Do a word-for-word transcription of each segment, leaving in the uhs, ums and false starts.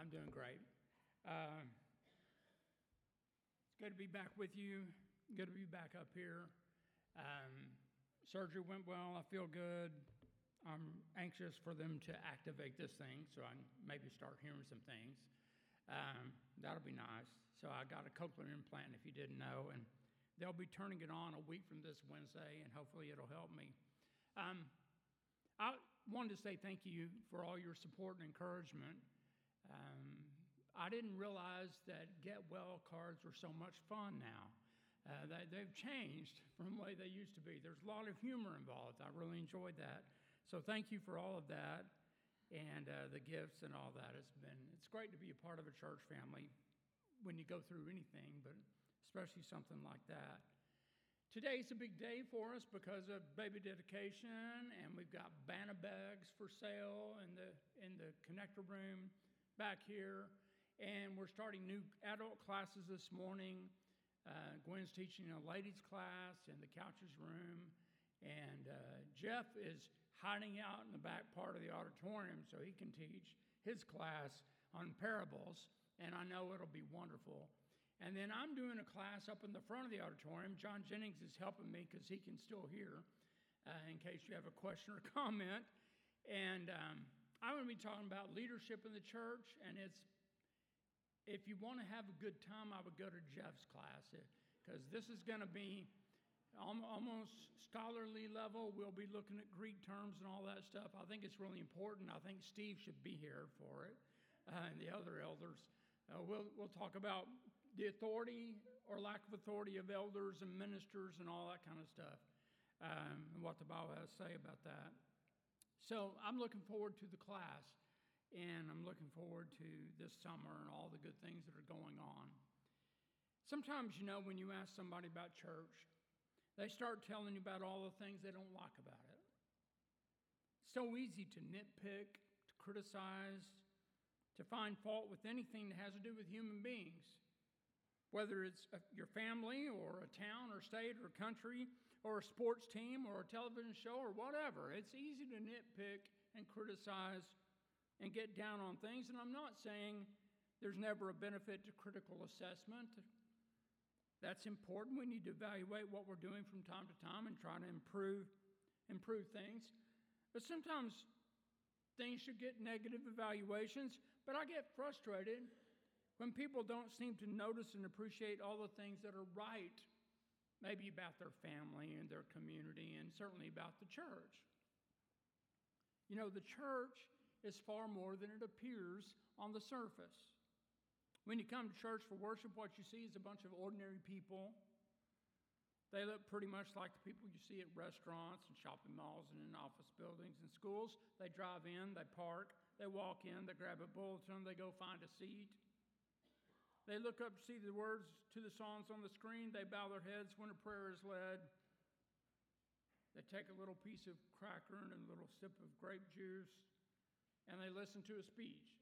I'm doing great. Uh, it's good to be back with you. Good to be back up here. Um, surgery went well. I feel good. I'm anxious for them to activate this thing so I can maybe start hearing some things. Um, that'll be nice. So I got a cochlear implant, if you didn't know, and they'll be turning it on a week from this Wednesday, and hopefully it'll help me. Um, I wanted to say thank you for all your support and encouragement. Um, I didn't realize that Get Well cards are so much fun now. Uh, they, they've changed from the way they used to be. There's a lot of humor involved. I really enjoyed that. So thank you for all of that and uh, the gifts and all that. It's been, it's great to be a part of a church family when you go through anything, but especially something like that. Today's a big day for us because of baby dedication, and we've got Banna bags for sale in the in the connector room back here, and we're starting new adult classes this morning. Uh, Gwen's teaching a ladies class in the couches room, and uh, Jeff is hiding out in the back part of the auditorium so he can teach his class on parables, and I know it'll be wonderful. And then I'm doing a class up in the front of the auditorium. John Jennings is helping me because he can still hear uh, in case you have a question or comment. And um, I'm going to be talking about leadership in the church. And it's, if you want to have a good time, I would go to Jeff's class because this is going to be almost scholarly level. We'll be looking at Greek terms and all that stuff. I think it's really important. I think Steve should be here for it uh, and the other elders. Uh, we'll, we'll talk about the authority or lack of authority of elders and ministers and all that kind of stuff, um, and what the Bible has to say about that. So I'm looking forward to the class, and I'm looking forward to this summer and all the good things that are going on. Sometimes, you know, when you ask somebody about church, they start telling you about all the things they don't like about it. It's so easy to nitpick, to criticize, to find fault with anything that has to do with human beings. Whether it's a, your family or a town or state or country or a sports team or a television show or whatever. It's easy to nitpick and criticize and get down on things. And I'm not saying there's never a benefit to critical assessment. That's important. We need to evaluate what we're doing from time to time and try to improve, improve things. But sometimes things should get negative evaluations, but I get frustrated when people don't seem to notice and appreciate all the things that are right, maybe about their family and their community, and certainly about the church. You know, the church is far more than it appears on the surface. When you come to church for worship, what you see is a bunch of ordinary people. They look pretty much like the people you see at restaurants and shopping malls and in office buildings and schools. They drive in, they park, they walk in, they grab a bulletin, they go find a seat. They look up to see the words to the songs on the screen. They bow their heads when a prayer is led. They take a little piece of cracker and a little sip of grape juice, and they listen to a speech.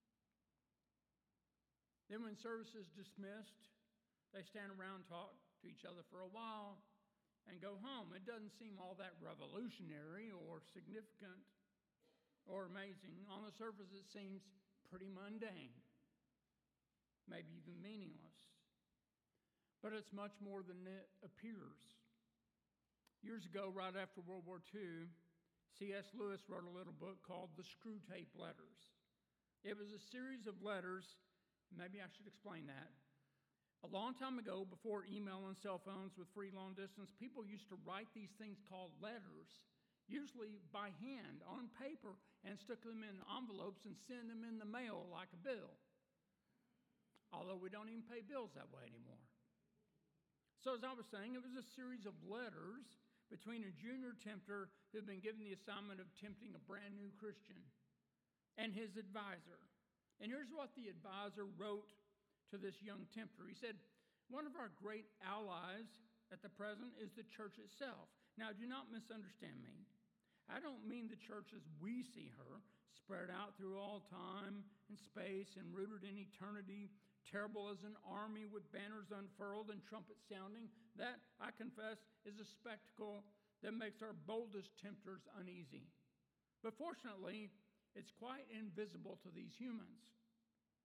Then when service is dismissed, they stand around and talk to each other for a while and go home. It doesn't seem all that revolutionary or significant or amazing. On the surface, it seems pretty mundane, maybe even meaningless. But it's much more than it appears. Years ago, right after World War Two, C S Lewis wrote a little book called The Screwtape Letters. It was a series of letters. Maybe I should explain that. A long time ago, before email and cell phones with free long distance, people used to write these things called letters, usually by hand on paper, and stick them in envelopes and send them in the mail like a bill. Although we don't even pay bills that way anymore. So as I was saying, it was a series of letters between a junior tempter who had been given the assignment of tempting a brand new Christian and his advisor. And here's what the advisor wrote to this young tempter. He said, "One of our great allies at the present is the church itself. Now, do not misunderstand me. I don't mean the church as we see her, spread out through all time and space and rooted in eternity, terrible as an army with banners unfurled and trumpets sounding. That, I confess, is a spectacle that makes our boldest tempters uneasy. But fortunately, it's quite invisible to these humans.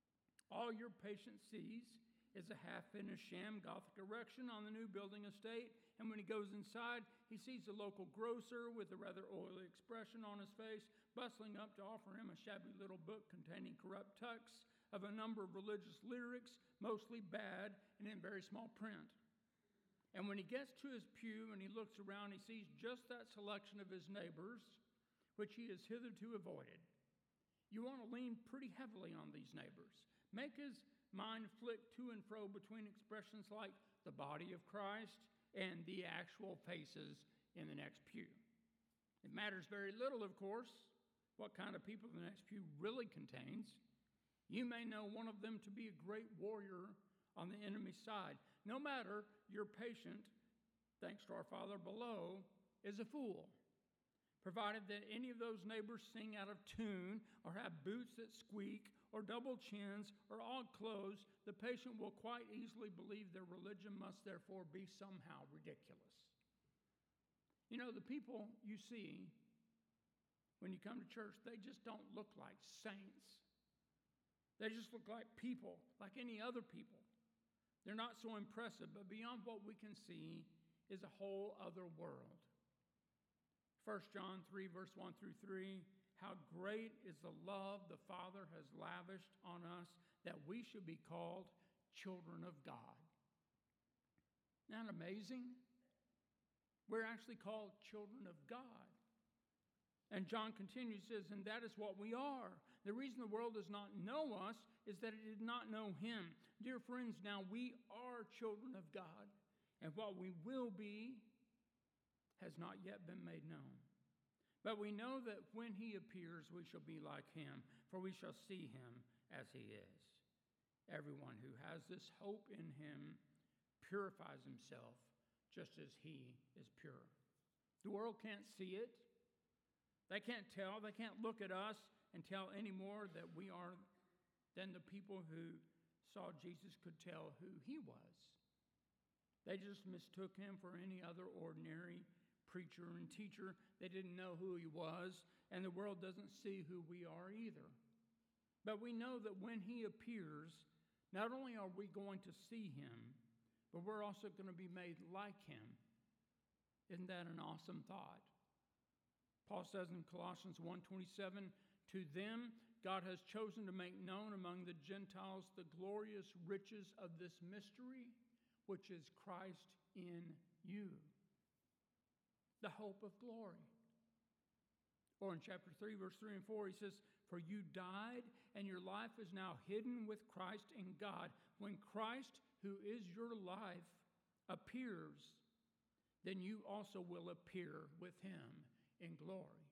All your patient sees is a half-finished sham Gothic erection on the new building estate, and when he goes inside, he sees a local grocer with a rather oily expression on his face, bustling up to offer him a shabby little book containing corrupt texts of a number of religious lyrics, mostly bad and in very small print. And when he gets to his pew and he looks around, he sees just that selection of his neighbors, which he has hitherto avoided. You want to lean pretty heavily on these neighbors. Make his mind flick to and fro between expressions like the body of Christ and the actual faces in the next pew. It matters very little, of course, what kind of people the next pew really contains. You may know one of them to be a great warrior on the enemy's side. No matter your patient, thanks to our Father below, is a fool. Provided that any of those neighbors sing out of tune or have boots that squeak or double chins or odd clothes, the patient will quite easily believe their religion must therefore be somehow ridiculous. You know, the people you see when you come to church, they just don't look like saints. They just look like people, like any other people. They're not so impressive, but beyond what we can see is a whole other world. First John three, verse one through three, how great is the love the Father has lavished on us that we should be called children of God. Isn't that amazing? We're actually called children of God. And John continues, says, and that is what we are. The reason the world does not know us is that it did not know him. Dear friends, now we are children of God, and what we will be has not yet been made known. But we know that when he appears, we shall be like him, for we shall see him as he is. Everyone who has this hope in him purifies himself just as he is pure. The world can't see it. They can't tell. They can't look at us and tell any more that we are than the people who saw Jesus could tell who he was. They just mistook him for any other ordinary preacher and teacher. They didn't know who he was, and the world doesn't see who we are either. But we know that when he appears, not only are we going to see him, but we're also going to be made like him. Isn't that an awesome thought? Paul says in Colossians one twenty-seven, to them God has chosen to make known among the Gentiles the glorious riches of this mystery, which is Christ in you, the hope of glory. Or in chapter three, verse three and four, he says, for you died, and your life is now hidden with Christ in God. When Christ, who is your life, appears, then you also will appear with him in glory.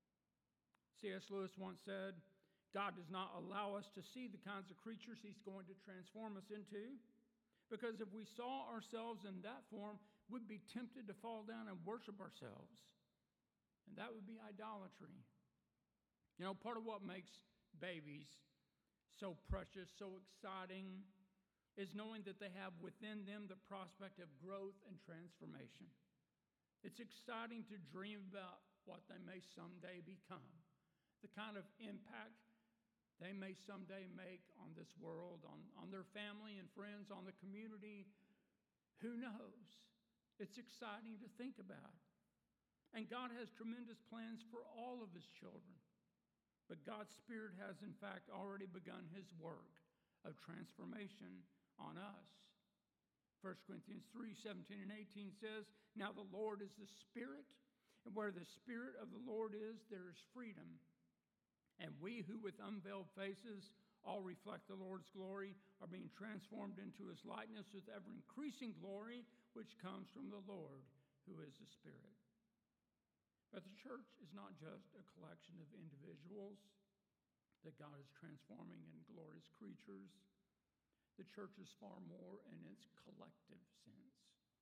C S Lewis once said, God does not allow us to see the kinds of creatures he's going to transform us into, because if we saw ourselves in that form, we'd be tempted to fall down and worship ourselves. And that would be idolatry. You know, part of what makes babies so precious, so exciting, is knowing that they have within them the prospect of growth and transformation. It's exciting to dream about what they may someday become, the kind of impact they may someday make on this world, on, on their family and friends, on the community. Who knows? It's exciting to think about. And God has tremendous plans for all of his children. But God's Spirit has, in fact, already begun his work of transformation on us. First Corinthians three, seventeen and eighteen says, now the Lord is the Spirit, and where the Spirit of the Lord is, there is freedom. And we who with unveiled faces all reflect the Lord's glory are being transformed into his likeness with ever-increasing glory, which comes from the Lord, who is the Spirit. But the church is not just a collection of individuals that God is transforming into glorious creatures. The church is far more in its collective sense.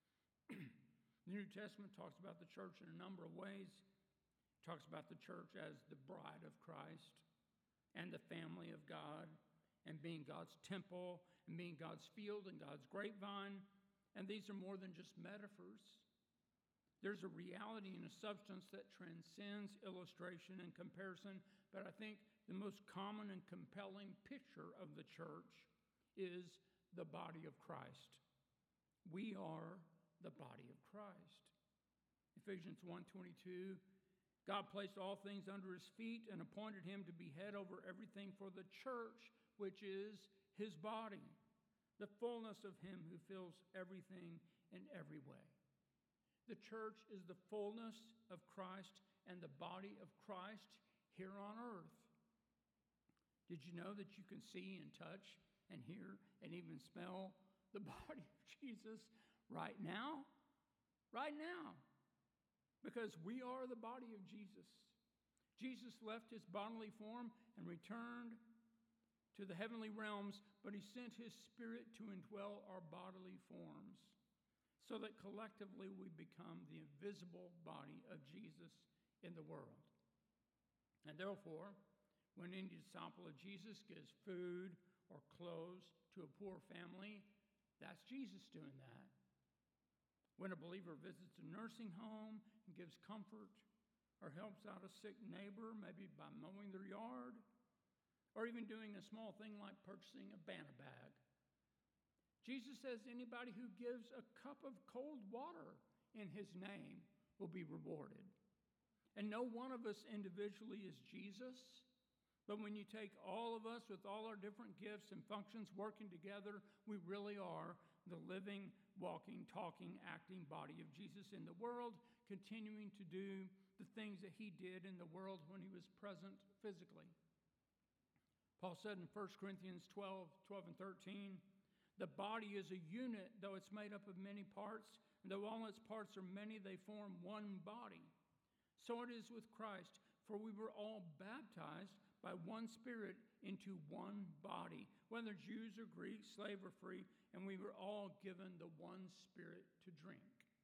The New Testament talks about the church in a number of ways. It talks about the church as the bride of Christ and the family of God and being God's temple and being God's field and God's grapevine. And these are more than just metaphors. There's a reality and a substance that transcends illustration and comparison, but I think the most common and compelling picture of the church is the body of Christ. We are the body of Christ. Ephesians one twenty-two, God placed all things under his feet and appointed him to be head over everything for the church, which is his body, the fullness of him who fills everything in every way. The church is the fullness of Christ and the body of Christ here on earth. Did you know that you can see and touch and hear and even smell the body of Jesus right now? Right now. Because we are the body of Jesus. Jesus left his bodily form and returned to the heavenly realms, but he sent his Spirit to indwell our bodily forms so that collectively we become the invisible body of Jesus in the world. And therefore, when any disciple of Jesus gives food or clothes to a poor family, that's Jesus doing that. When a believer visits a nursing home and gives comfort or helps out a sick neighbor, maybe by mowing their yard, or even doing a small thing like purchasing a Banta bag, Jesus says anybody who gives a cup of cold water in his name will be rewarded. And no one of us individually is Jesus, but when you take all of us with all our different gifts and functions working together, we really are the living, walking, talking, acting body of Jesus in the world, continuing to do the things that he did in the world when he was present physically. Paul said in First Corinthians twelve, twelve and thirteen, the body is a unit, though it's made up of many parts, and though all its parts are many, they form one body. So it is with Christ, for we were all baptized by one Spirit into one body, whether Jews or Greeks, slave or free, and we were all given the one Spirit to drink.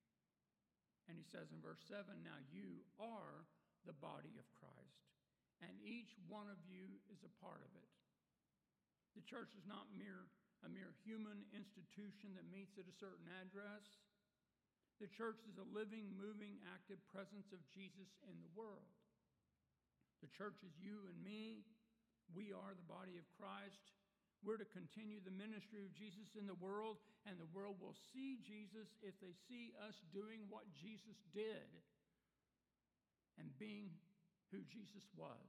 And he says in verse seven, now you are the body of Christ, and each one of you is a part of it. The church is not mere, a mere human institution that meets at a certain address. The church is a living, moving, active presence of Jesus in the world. The church is you and me. We are the body of Christ. We're to continue the ministry of Jesus in the world, and the world will see Jesus if they see us doing what Jesus did and being who Jesus was.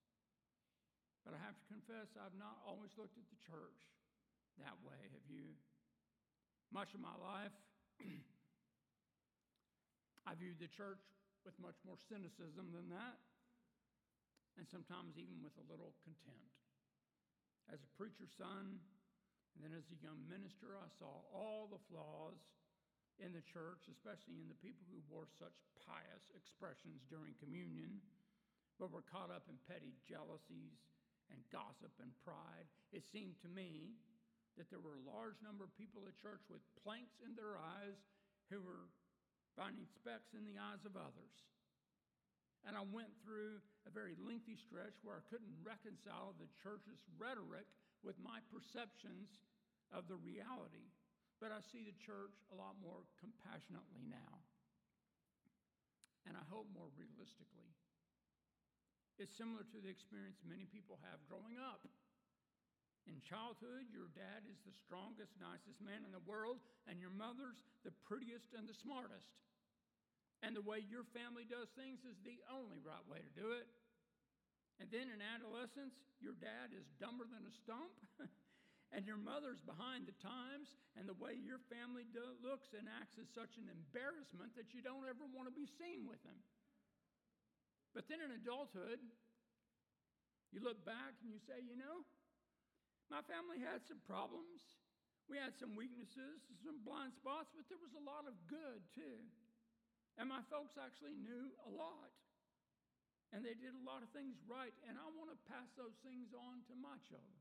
But I have to confess, I've not always looked at the church that way. Have you? Much of my life, I viewed the church with much more cynicism than that, and sometimes even with a little contempt. As a preacher's son, and then as a young minister, I saw all the flaws in the church, especially in the people who wore such pious expressions during communion, but were caught up in petty jealousies and gossip and pride. It seemed to me that there were a large number of people at church with planks in their eyes who were finding specks in the eyes of others. And I went through a very lengthy stretch where I couldn't reconcile the church's rhetoric with my perceptions of the reality. But I see the church a lot more compassionately now. And I hope more realistically. It's similar to the experience many people have growing up. In childhood, your dad is the strongest, nicest man in the world, and your mother's the prettiest and the smartest. And the way your family does things is the only right way to do it. And then in adolescence, your dad is dumber than a stump, and your mother's behind the times, and the way your family do- looks and acts is such an embarrassment that you don't ever want to be seen with them. But then in adulthood, you look back and you say, you know, my family had some problems. We had some weaknesses, some blind spots, but there was a lot of good too. And my folks actually knew a lot. And they did a lot of things right. And I want to pass those things on to my children.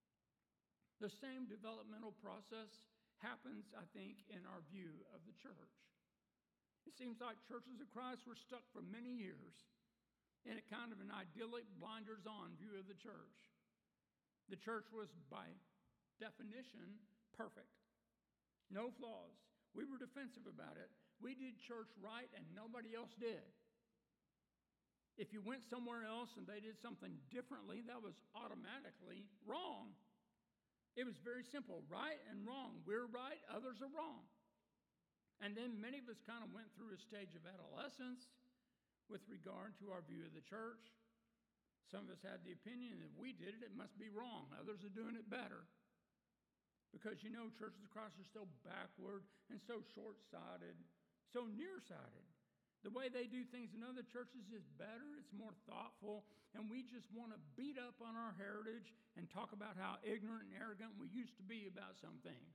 The same developmental process happens, I think, in our view of the church. It seems like churches of Christ were stuck for many years in a kind of an idyllic blinders-on view of the church. The church was, by definition, perfect. No flaws. We were defensive about it. We did church right and nobody else did. If you went somewhere else and they did something differently, that was automatically wrong. It was very simple, right and wrong. We're right, others are wrong. And then many of us kind of went through a stage of adolescence with regard to our view of the church. Some of us had the opinion that if we did it, it must be wrong. Others are doing it better. Because, you know, churches across are so backward and so short-sighted, so nearsighted. The way they do things in other churches is better, it's more thoughtful, and we just want to beat up on our heritage and talk about how ignorant and arrogant we used to be about some things.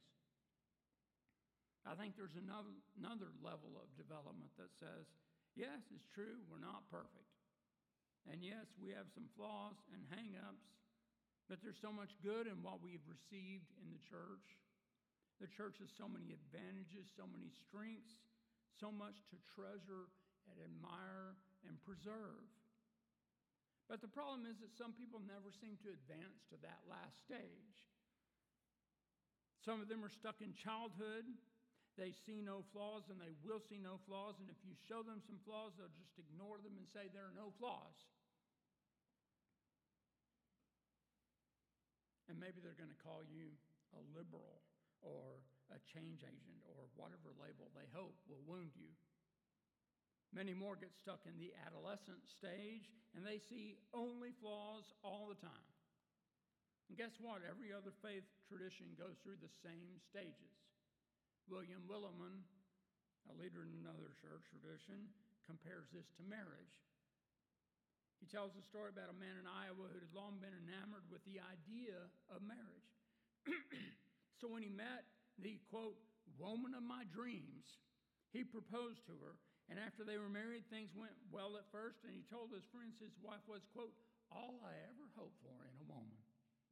I think there's another, another level of development that says, yes, it's true, we're not perfect. And yes, we have some flaws and hang-ups, but there's so much good in what we've received in the church. The church has so many advantages, so many strengths, so much to treasure and admire and preserve. But the problem is that some people never seem to advance to that last stage. Some of them are stuck in childhood. They see no flaws and they will see no flaws. And if you show them some flaws, they'll just ignore them and say there are no flaws. And maybe they're going to call you a liberal or a change agent or whatever label they hope will wound you. Many more get stuck in the adolescent stage and they see only flaws all the time. And guess what? Every other faith tradition goes through the same stages. William Willimon, a leader in another church tradition, compares this to marriage. He tells a story about a man in Iowa who had long been enamored with the idea of marriage. So when he met the, quote, woman of my dreams, he proposed to her. And after they were married, things went well at first. And he told his friends his wife was, quote, all I ever hoped for in a woman.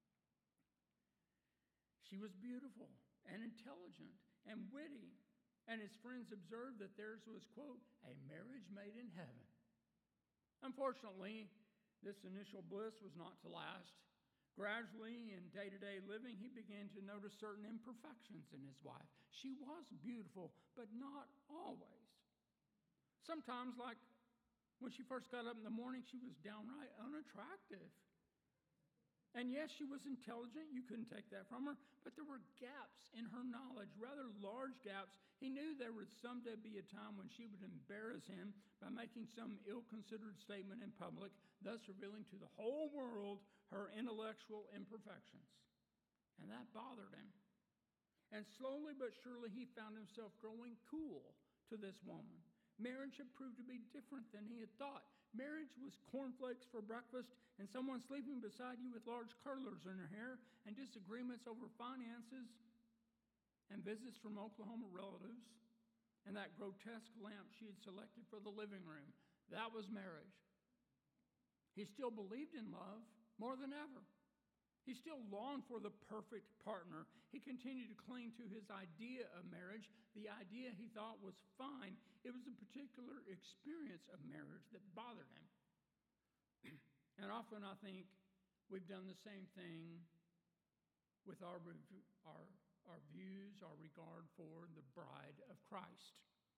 She was beautiful and intelligent and witty. And his friends observed that theirs was, quote, a marriage made in heaven. Unfortunately, this initial bliss was not to last. Gradually, in day-to-day living, he began to notice certain imperfections in his wife. She was beautiful, but not always. Sometimes, like when she first got up in the morning, she was downright unattractive. And yes, she was intelligent. You couldn't take that from her. But there were gaps in her knowledge, rather large gaps. He knew there would someday be a time when she would embarrass him by making some ill-considered statement in public, thus revealing to the whole world her intellectual imperfections. And that bothered him. And slowly but surely, he found himself growing cool to this woman. Marriage had proved to be different than he had thought. Marriage was cornflakes for breakfast and someone sleeping beside you with large curlers in her hair and disagreements over finances and visits from Oklahoma relatives and that grotesque lamp she had selected for the living room. That was marriage. He still believed in love more than ever. He still longed for the perfect partner. He continued to cling to his idea of marriage, the idea he thought was fine. It was a particular experience of marriage that bothered him. And often I think we've done the same thing with our, our, our views, our regard for the bride of Christ.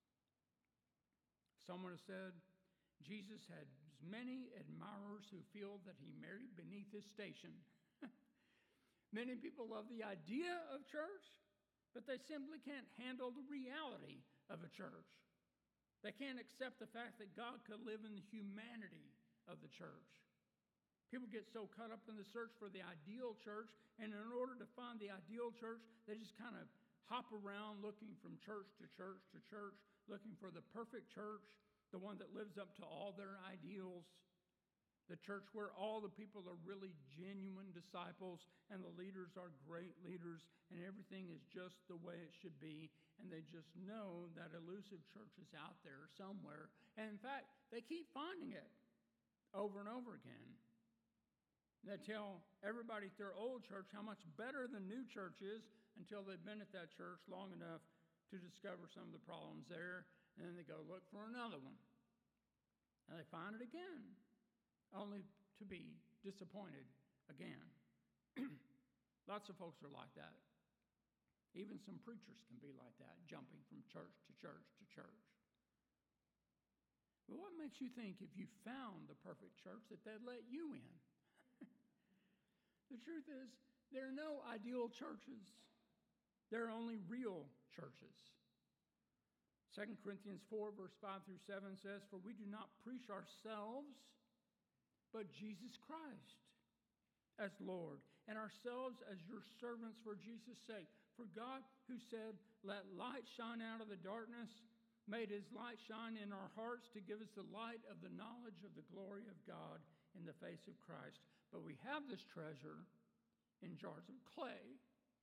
Someone has said, Jesus had many admirers who feel that he married beneath his station. Many people love the idea of church, but they simply can't handle the reality of a church. They can't accept the fact that God could live in the humanity of the church. People get so caught up in the search for the ideal church, and in order to find the ideal church, they just kind of hop around looking from church to church to church, looking for the perfect church, the one that lives up to all their ideals. The church where all the people are really genuine disciples and the leaders are great leaders and everything is just the way it should be. And they just know that elusive church is out there somewhere. And in fact, they keep finding it over and over again. They tell everybody at their old church how much better the new church is until they've been at that church long enough to discover some of the problems there. And then they go look for another one. And they find it again, only to be disappointed again. Lots of folks are like that. Even some preachers can be like that, jumping from church to church to church. But what makes you think if you found the perfect church that they'd let you in? The truth is, there are no ideal churches. There are only real churches. Second Corinthians four, verse five through seven says, "For we do not preach ourselves, but Jesus Christ as Lord, and ourselves as your servants for Jesus' sake. For God, who said, 'Let light shine out of the darkness,' made his light shine in our hearts to give us the light of the knowledge of the glory of God in the face of Christ. But we have this treasure in jars of clay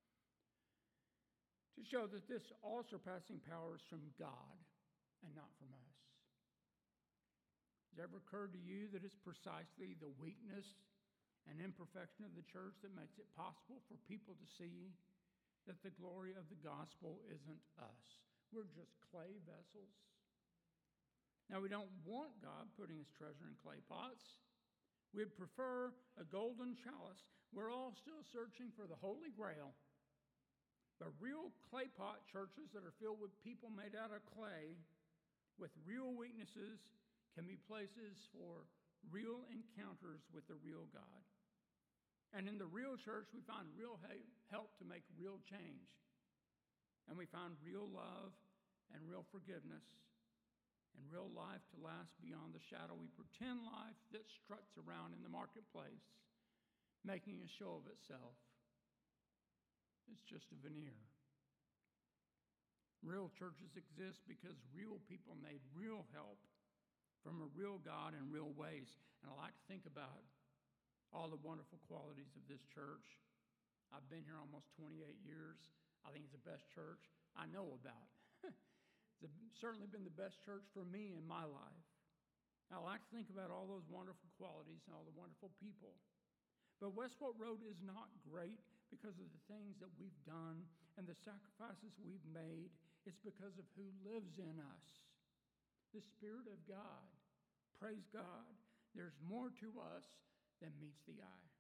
to show that this all-surpassing power is from God and not from us." Has it ever occurred to you that it's precisely the weakness and imperfection of the church that makes it possible for people to see that the glory of the gospel isn't us? We're just clay vessels. Now, we don't want God putting his treasure in clay pots. We'd prefer a golden chalice. We're all still searching for the Holy Grail. But real clay pot churches that are filled with people made out of clay with real weaknesses can be places for real encounters with the real God. And in the real church, we find real help to make real change. And we find real love and real forgiveness and real life to last beyond the shadowy pretend life that struts around in the marketplace, making a show of itself. It's just a veneer. Real churches exist because real people need real help from a real God in real ways. And I like to think about all the wonderful qualities of this church. I've been here almost twenty-eight years. I think it's the best church I know about. It's certainly been the best church for me in my life. I like to think about all those wonderful qualities and all the wonderful people. But Westport Road is not great because of the things that we've done and the sacrifices we've made. It's because of who lives in us. The Spirit of God. Praise God. There's more to us than meets the eye.